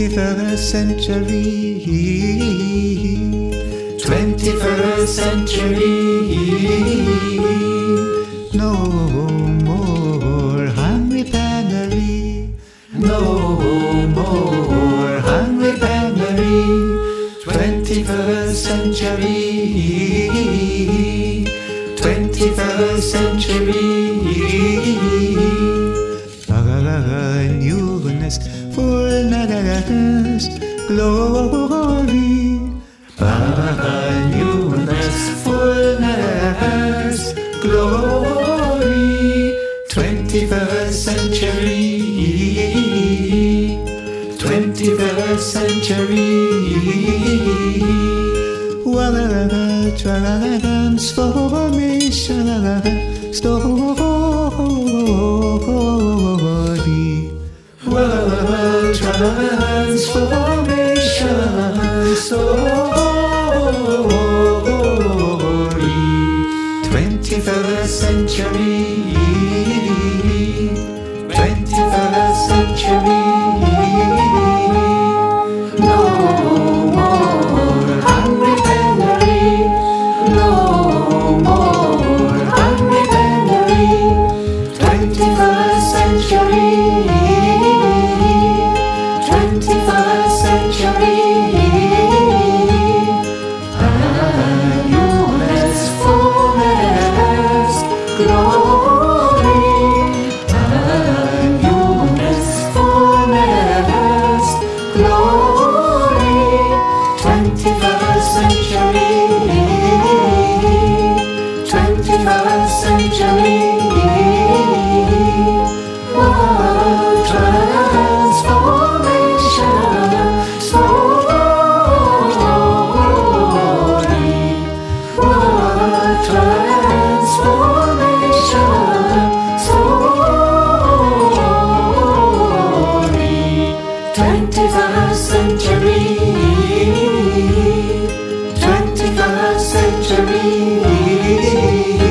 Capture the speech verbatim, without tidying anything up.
twenty-first century, twenty-first century. No more hungry penury, no more hungry penury. Twenty-first century, twenty-first century. Newness, fullness, glory. Newness, fullness, glory. Twenty-first century, twenty-first century. Transformation story. Transformation story. Twenty-first century, twenty-first century. No more hungry penury, no more hungry penury. Twenty-first century, twenty-first century. Newness, fullness, glory. Newness, fullness, glory. Twenty-first century, twenty-first century. World transformation story. World transformation story. Twenty-first century, twenty-first century.